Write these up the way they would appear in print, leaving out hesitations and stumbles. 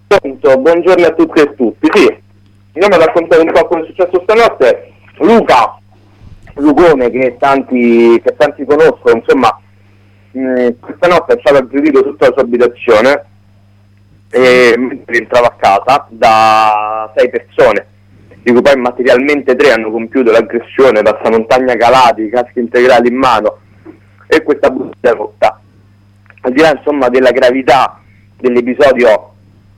Pronto, buongiorno a tutti e tutti. Sì, io mi raccontare un po' cosa è successo stanotte. Luca Lugone, che tanti conoscono, insomma, questa notte è stato aggredito tutta la sua abitazione e mentre entrava a casa da 6 persone, di cui poi materialmente 3 hanno compiuto l'aggressione, passamontagna calati, caschi integrali in mano e questa bottiglia rotta. Al di là, insomma, della gravità dell'episodio,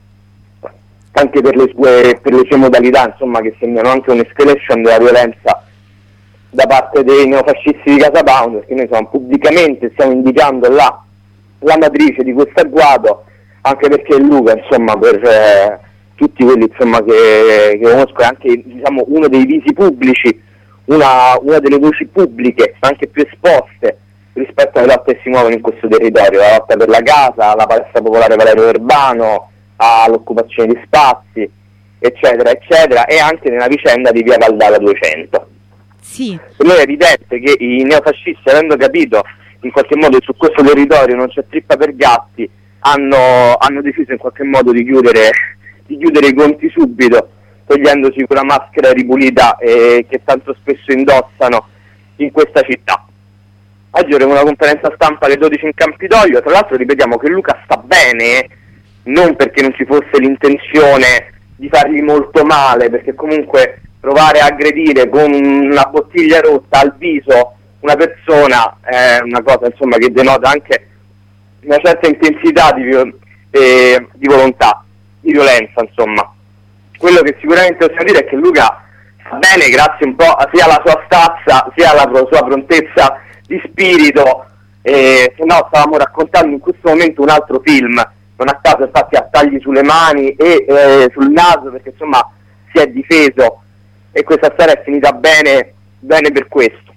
anche per le sue modalità, insomma, che segnano anche un'escalation della violenza da parte dei neofascisti di Casa Pound, perché noi pubblicamente stiamo indicando la matrice di questo agguato, anche perché Luca, insomma, per tutti quelli, insomma, che conosco, è anche, diciamo, uno dei visi pubblici, una delle voci pubbliche anche più esposte rispetto alle lotte che si muovono in questo territorio, la lotta per la casa, la palestra popolare Valerio Verbano, all'occupazione di spazi, eccetera, eccetera, e anche nella vicenda di via Valdala 200. Sì. Per noi è evidente che i neofascisti, avendo capito in qualche modo che su questo territorio non c'è trippa per gatti, hanno deciso in qualche modo di chiudere i conti subito, togliendosi quella maschera ripulita che tanto spesso indossano in questa città. Oggi avremo una conferenza stampa alle 12 in Campidoglio. Tra l'altro ripetiamo che Luca sta bene, non perché non ci fosse l'intenzione di fargli molto male, perché comunque provare a aggredire con una bottiglia rotta al viso una persona è una cosa, insomma, che denota anche una certa intensità di volontà, di violenza, insomma. Quello che sicuramente possiamo dire è che Luca sta bene grazie un po' sia alla sua stazza sia alla sua prontezza di spirito, se no stavamo raccontando in questo momento un altro film, non a caso infatti ha tagli sulle mani e sul naso, perché insomma si è difeso, e questa storia è finita bene per questo.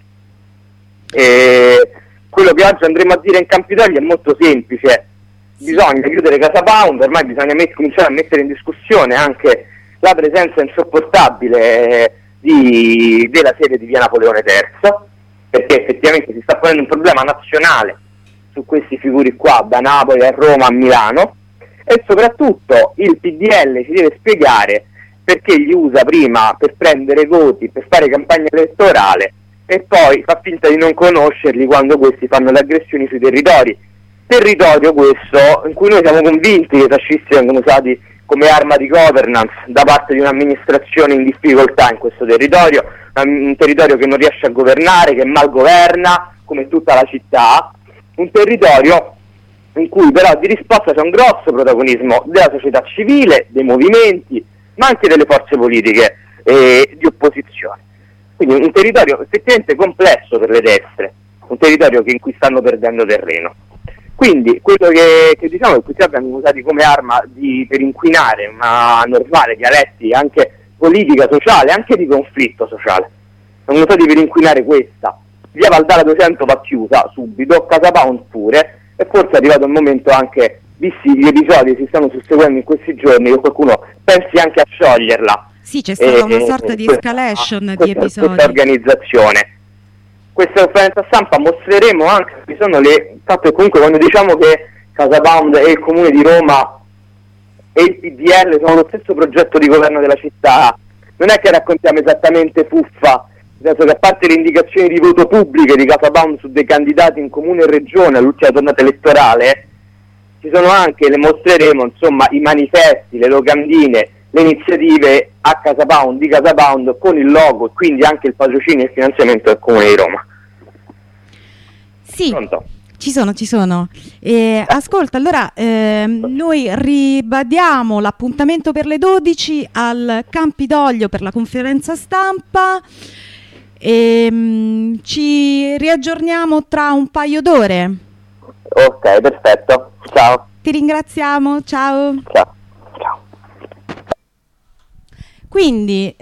Quello che oggi andremo a dire in Campidoglio è molto semplice: bisogna chiudere Casa Pound, ormai bisogna cominciare a mettere in discussione anche la presenza insopportabile della sede di via Napoleone III, perché effettivamente si sta ponendo un problema nazionale su questi figuri qua, da Napoli a Roma a Milano, e soprattutto il PDL ci deve spiegare perché li usa prima per prendere voti, per fare campagna elettorale, e poi fa finta di non conoscerli quando questi fanno le aggressioni sui territorio questo in cui noi siamo convinti che i fascisti vengono usati come arma di governance da parte di un'amministrazione in difficoltà in questo territorio, un territorio che non riesce a governare, che mal governa, come tutta la città, un territorio in cui però di risposta c'è un grosso protagonismo della società civile, dei movimenti, ma anche delle forze politiche di opposizione. Quindi un territorio effettivamente complesso per le destre, un territorio in cui stanno perdendo terreno. Quindi quello che diciamo è che questi vengono usati come arma per inquinare una normale dialettica anche politica, sociale, anche di conflitto sociale. Vengono usati per inquinare questa. Via Valdala 200 va chiusa subito, Casa Pound pure, e forse è arrivato il momento anche, visti gli episodi che si stanno susseguendo in questi giorni, che qualcuno pensi anche a scioglierla. Sì, c'è stata una sorta di escalation di episodi. Questa organizzazione. Questa conferenza stampa mostreremo anche che sono il fatto che comunque quando diciamo che Casa Pound e il Comune di Roma e il PDL sono lo stesso progetto di governo della città, non è che raccontiamo esattamente fuffa, nel senso che a parte le indicazioni di voto pubbliche di Casa Pound su dei candidati in comune e regione all'ultima tornata elettorale, ci sono anche, le mostreremo, insomma, i manifesti, le locandine, le iniziative a Casa Pound, di Casa Pound, con il logo e quindi anche il patrocinio e il finanziamento del Comune di Roma. Sì. Pronto? Ci sono. Ascolta, allora noi ribadiamo l'appuntamento per le 12 al Campidoglio per la conferenza stampa e ci riaggiorniamo tra un paio d'ore. Ok, perfetto. Ciao. Ti ringraziamo, ciao. Ciao. Quindi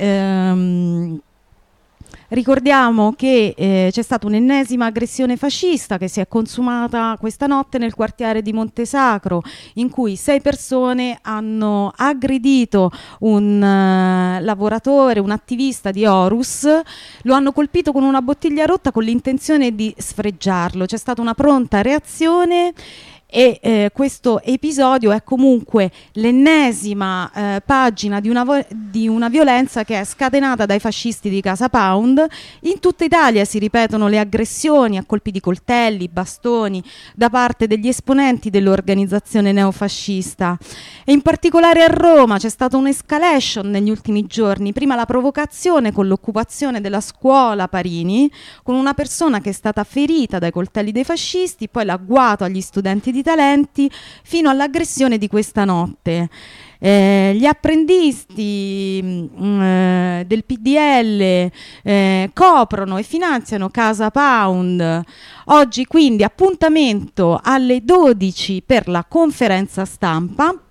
ricordiamo che c'è stata un'ennesima aggressione fascista che si è consumata questa notte nel quartiere di Montesacro, in cui 6 persone hanno aggredito un lavoratore, un attivista di Horus, lo hanno colpito con una bottiglia rotta con l'intenzione di sfregiarlo. C'è stata una pronta reazione e questo episodio è comunque l'ennesima pagina di una violenza che è scatenata dai fascisti di Casa Pound. In tutta Italia si ripetono le aggressioni a colpi di coltelli, bastoni da parte degli esponenti dell'organizzazione neofascista, e in particolare a Roma c'è stata un'escalation negli ultimi giorni. Prima la provocazione con l'occupazione della scuola Parini, con una persona che è stata ferita dai coltelli dei fascisti, poi l'agguato agli studenti di Talenti, fino all'aggressione di questa notte. Gli apprendisti del PDL coprono e finanziano Casa Pound. Oggi quindi appuntamento alle 12 per la conferenza stampa.